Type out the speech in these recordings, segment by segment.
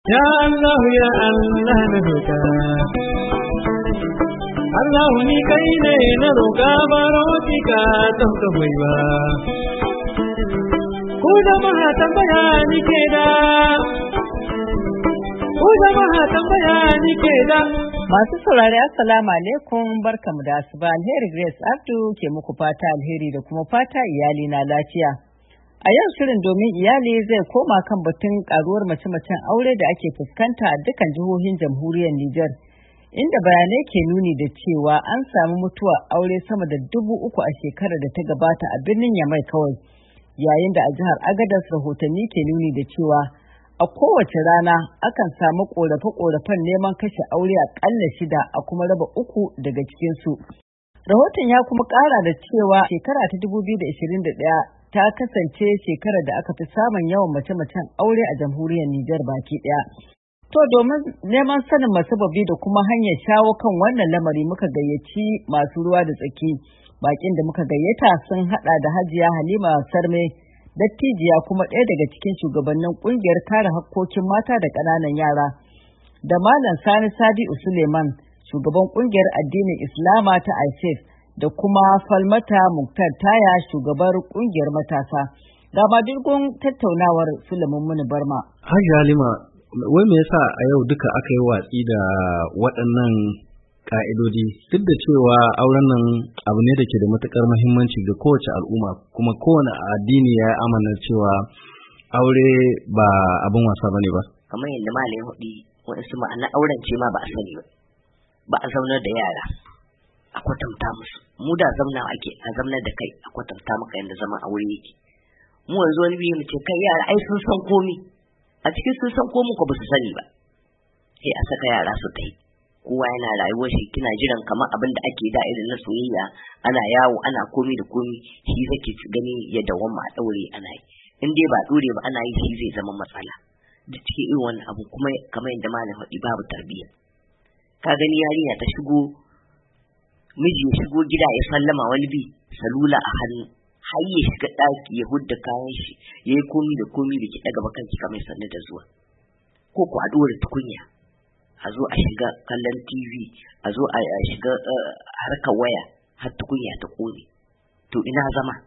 Ya Allah ya Allah na roƙa Allah ni kai ne na roƙa baro ki ka don ka baiwa ku jama'a tambaya ni ke da masu saurari assalamu alaikum barkamu da asuba alheri Grace Abdu ke muku fata alheri da kuma fata iyali na lafiya. A yau shirin domin iyali zai koma kan batun karuwar mace-macen aure da ake fuskanta a dukkan jihohin jamhuriyar Nijar, inda bayanai ke nuni da cewa an samu mutuwar aure sama da 3,000 a shekarar da ta gabata a birnin Yamai kawai, yayin da a jihar Agadez rahotanni ke nuni da cewa a kowace rana akan samu ƙorafe-ƙorafen neman kashe aure aƙalla 6 a kuma raba 3 daga cikinsu. Rahoton ya kuma ƙara da cewa shekara ta 2021 ta kasance shekarar da aka fi samun yawan mace-macen aure a jamhuriyar Nijar baki ɗaya. To domin neman sanin masababi da kuma hanyar shawo kan wannan lamari muka gayyaci masu ruwa da tsaki. Bakin da muka gayyata sun haɗa da Hajiya Halima Sarme, dattijiya kuma ɗaya daga cikin shugabannin ƙungiyar kare hakkokin mata da ƙananan yara, da Malam Sani Sabi'u Suleiman, shugaban ƙungiyar addinin Islama ta ISIS, da kuma Falmata Muktar Taya, shugabar ƙungiyar matasa. Ga madirgun tattaunawar Sulaiman Muni Barma. Hajiya Halima, wai me yasa a yau duka aka yi watsi da waɗannan ƙa'idodi, duk da cewa auren nan abu ne da ke da matuƙar muhimmanci ga kowace al'umma, kuma kowane addini ya yi amana cewa aure ba abin wasa bane ba. Kamar yadda malai hudi wasu ma'ana auren ce ma ba a sani ba a zaunar da yara a kwatanta musu, mu da zamna ake a zamnar da kai a kwatanta maka yadda zaman aure yake. Mu yanzu wani biyu mu ce kai yara ai sun san komi, a cikin sun san komi ko ba su sani ba, sai a saka yara su ta yi. Kowa yana rayuwar shi, kina jiran kamar abin da ake da irin na soyayya, ana yawo ana komi da komi, shi zake gani ya dawwama a daure ana yi. In dai ba dore ba ana yi, shi zai zama matsala. Da cikin irin wannan abu kuma kamar yadda malam faɗi, babu tarbiyya. Ka gani yarinya ta shigo, miji ya shigo gida ya sallama wani bi salula a hannu, har ya shiga ɗaki ya hudda kayan shi, ya yi komi da komi da ki ɗaga bakanki kamar sannu da zuwa. Ko ku a ɗora tukunya, a zo a shiga kallon TV, a zo a shiga harkar waya har tukunya ta kone. To ina zama?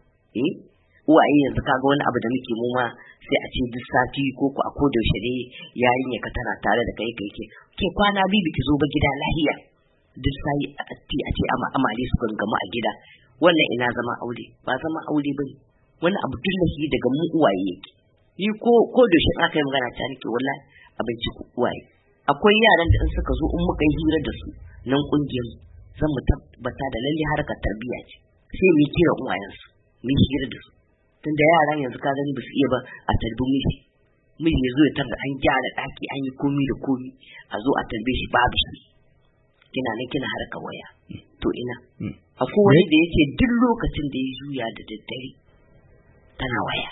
Uwaye yanzu kaga wani abu da muke mu ma sai a ce duk sati ko ku a koda yaushe ne yarinya ka tana tare da kai ke kwana bibi ki zo ba gida lahiya. Duk sai a ce amale su gangamu a gida. Wannan ina zama aure? Ba zama aure bane. Wani abu dillahi daga mu uwaye yake. Ni ko da shi aka yi magana ta nake wallahi abinci ku uwaye. Akwai yaran da in suka zo in muka yi hira da su nan kungiyar zan mu tabbata da lalle harkar tarbiyya ce, sai mu kira uwayensu mu yi hira da su, tunda yaran yanzu ka gani ba su iya ba a tarbi miji ya zo ya tarda an gyara daki an yi komi da komi, a zo a tarbe shi babu shi, kina nan kina harkar waya. To ina akwai wani da yake duk lokacin da ya juya da daddare tana waya,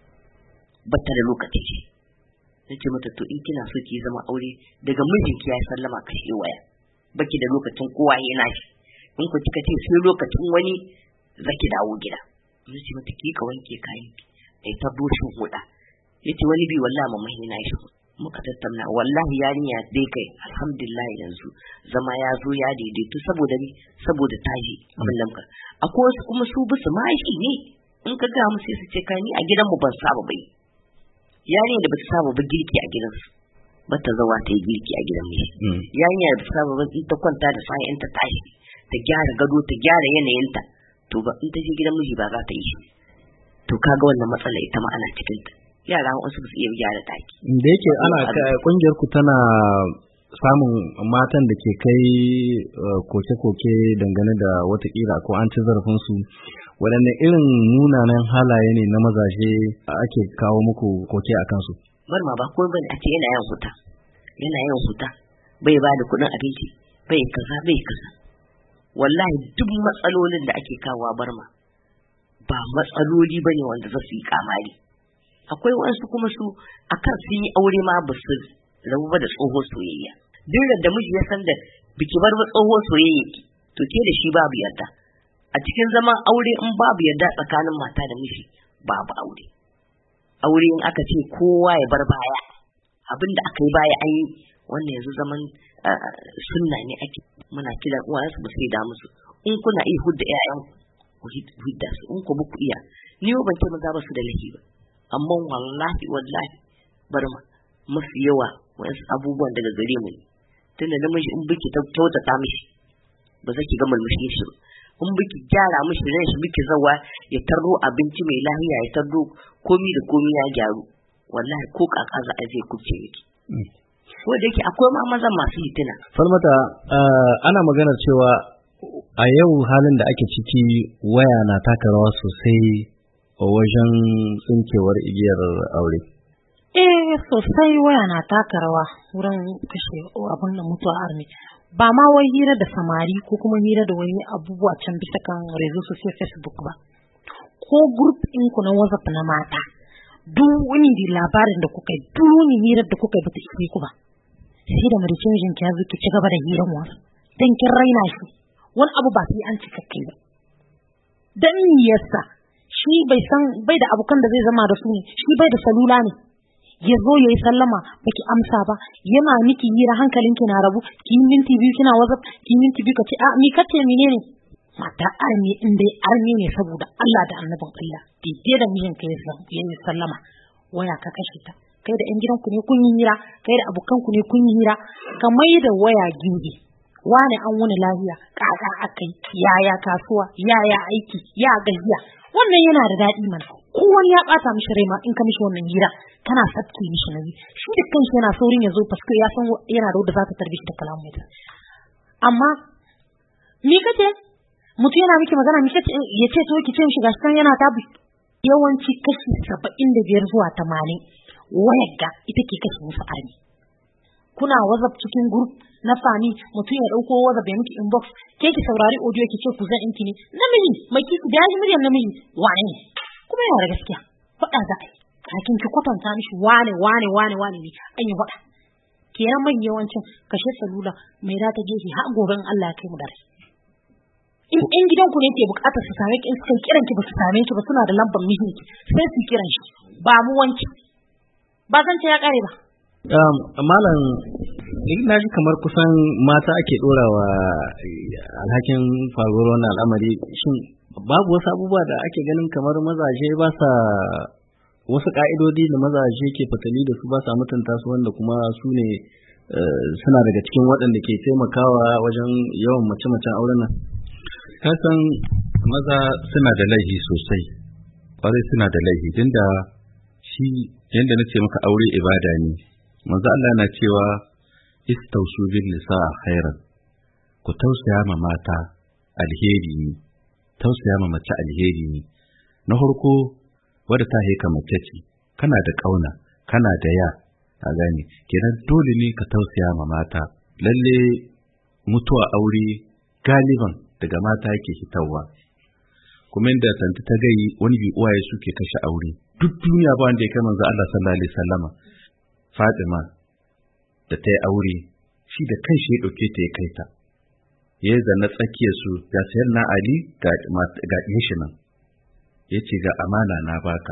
bata da lokacin shi. Nace mata to in kina so ki zama aure daga mijinki ya sallama kashe waya, baki da lokacin kowa yana shi. In ku kika ce sai lokacin wani zaki dawo gida. Nace mata ki ka wanke kayan ki, ai ta bushin huda. Yace wani bi wallahi mamma yana shi. Muka tattauna wallahi yarinya dai kai alhamdulillah yanzu zama ya zo ya daidaitu saboda ni saboda taji kullum ka. Akwai wasu kuma su bisu mashi ne, in ka ga mu sai su ce kai ni a gidan mu ban saba bai. Yarinya da bata saba ba girki a gidansu, bata zawa ta yi girki a gidan miji. Yarinya da bata saba ba in ta kwanta da sai in ta tashi ta gyara gado ta gyara yanayinta, to ba in ta je gidan miji ba za ta yi shi. To kaga wannan matsala ita ma ana cikin ta. Yara wasu ba su iya gyara daki. Da yake ana kungiyar ku tana samun matan da ke kai koke-koke dangane da watakila ko an ci zarafin su, waɗanne irin munanan halaye ne na mazaje ake kawo muku koke a kansu? Barma ba ko bane a ce yana yin huta, bai ba da kuɗin abinci, bai kaza. Wallahi duk matsalolin da ake kawo Barma ba matsaloli bane wanda za su yi kamari. Akwai wasu kuma su akan sun yi aure ma ba su rabu ba da tsohon soyayya. Duk da miji ya san da biki bar tsohon soyayya to ke da shi babu yarda. A cikin zaman aure in babu yarda tsakanin mata da miji babu aure. Aure in aka ce kowa ya bar baya abin da aka yi baya an yi wannan yanzu zaman sunna ne ake muna kiran uwayensu ba sai da musu in kuna iya hudda ƴaƴan ku hidda su in ku ba ku iya ni ban ce maza ba su da laifi ba amma wallahi barma mafi yawa wasu abubuwan daga gare mu ne tunda namiji in biki ta kyautata mishi ba za ki ga mulmushin shi ba in biki gyara mishi ran shi biki zawa ya tarro abinci mai lafiya ya tarro komi da komi ya gyaru wallahi ko kaka za a zai kubce miki ko da yake akwai ma mazan masu hitina. Falmata ana maganar cewa a yau halin da ake ciki waya na taka rawa sosai wajen tsinkewar igiyar aure. Sosai waya na taka rawa wurin kashe abin da mutuwa armi. Ba ma wai hira da samari ko kuma hira da wani abubuwa can bisa kan rezo sosai Facebook ba. Ko group ɗinku na WhatsApp na mata. Duk wani labarin da kuka yi, duk wani hirar da kuka yi bata ishe ku ba. Sai da maricin jinki ya zo ki ci gaba da hirar wasu. Dan kin raina shi. Wani abu ba sai an cika kai ba. Dan yasa shi bai da abokan da zai zama da su ne, shi bai da salula ne. Ya zo ya yi sallama baki amsa ba, yana miki hira hankalinki na rabu, ki minti biyu kina WhatsApp, ki minti biyu kace a mi kace menene? Mata arme in dai arme ne saboda Allah da annabin Allah. Daidai da mijinka ya yi sallama, waya ka kashe ta. Kai da ƴan gidanku ne kun yi hira, kai da abokanku ne kun yi hira, ka mai da waya gindi. Wani an wani lafiya, kaka akai, yaya kasuwa, yaya aiki, ya gajiya. Wannan yana da daɗi mana. Ko wani ya ɓata mishi rai ma in ka mishi wannan hira, kana sabke mishi nauyi. Shi da kanshi yana saurin ya zo fasko ya san yana da wanda za ta tarbi shi da kalamu ta. Amma ni kace mutum yana miki magana miki ya ce to ki ce mishi gashi kan yana tabu. Yawanci kashi 75 zuwa 80 wayar ga ita ke kashe musu armi. Kuna WhatsApp cikin group na fami mutum ya dauko WhatsApp ya miki inbox ke ki saurari audio ki ce ku zan inki ne namiji mai kiki da yaji muryar namiji wane ne kuma yana da gaskiya faɗa za a yi kakin ki kwatanta mishi wane ne an yi faɗa kenan man yawancin kashe salula mai da ta gefe har goben Allah ya kai mu da rai in ɗan gidanku ne ke bukatar su same ki in suka kiran ki ba su same ki ba suna da lambar mijinki sai su kiran shi ba mu wanki ba zan ce ya kare ba. Malam na ji kamar kusan mata ake ɗorawa alhakin faruwar wannan al'amari shin babu wasu abubuwa da ake ganin kamar mazaje ba sa wasu ka'idodi da mazaje ke fatali da su ba sa mutunta su wanda kuma su ne suna daga cikin waɗanda ke taimakawa wajen yawan mace-macen auren nan? Kasan maza suna da laifi sosai, ƙwarai suna da laifi, tunda shi yadda na ce maka aure ibada ne. Manzo Allah na cewa istausu bil nisa khairan, ku tausaya ma mata alheri ne, tausaya ma mace alheri ne. Na farko wadda ta haika mace ce, kana da ƙauna, kana da ya, a gane, kenan dole ne ka tausaya ma mata. Lalle mutuwa aure galiban daga mata yake fitowa. Kuma inda tanti ta gai wani bi uwaye suke kashe aure. Duk duniya ba wanda ya kai manzo Allah sallallahu alaihi wasallama. Fatima da ta yi aure shi da kanshi ya dauke ta ya kai ta. Ya zanna tsakiyar su ga sayyidina Ali ga shi nan. Yace ga amana na baka.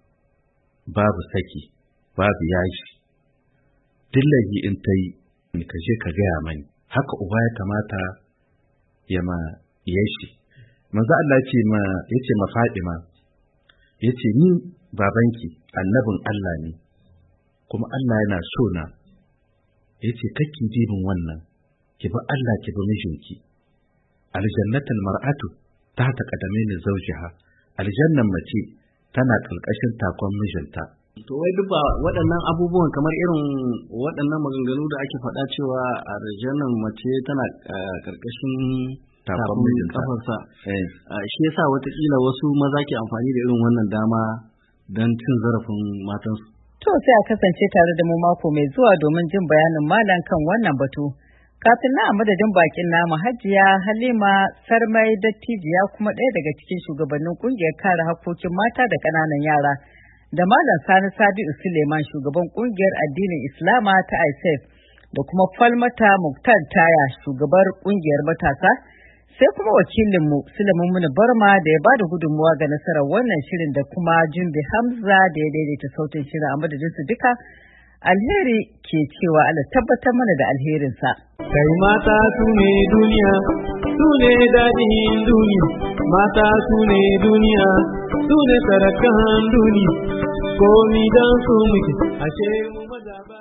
Babu saki, babu yashi. Dillahi in tai ni ka je ka gaya mani. Haka uba ya kamata ya ma yashi. Manzo Allah yace ma Fatima yace ni babanki annabin Allah ne kuma Allah yana so na yace kake dibin wannan ki bi Allah ki bi mijinki aljannatul mar'atu ta qadamaini zawjiha aljannan mace tana kalkashin takon mijinta. To wai duk ba waɗannan abubuwan kamar irin waɗannan maganganu da ake faɗa cewa aljannan mace tana karkashin takon kafarsa shi yasa watakila wasu maza ke amfani da irin wannan dama don cin zarafin matansu. To sai a kasance tare da mu mako mai zuwa domin jin bayanin malam kan wannan batu. Kafin na a madadin bakin namu Hajiya Halima Sarmai Dattijiya kuma ɗaya daga cikin shugabannin kungiyar kare hakkokin mata da ƙananan yara da malam Sani Sabi'u Suleiman shugaban kungiyar addinin Islama ta ISEF da kuma Falmata Muktar Taya shugabar kungiyar matasa. Sai kuma wakilinmu Sulaiman Muni Barma da ya bada gudunmuwa ga nasarar wannan shirin da kuma Jumbe Hamza da ya daidaita sautin shirin a madadin su duka. Alheri ke cewa Allah tabbatar mana da alherinsa. Kai mata su ne duniya, su ne daɗin duniya, mata su ne duniya, su ne sarakan duniya, komi don su muke, ashe mu maza ba.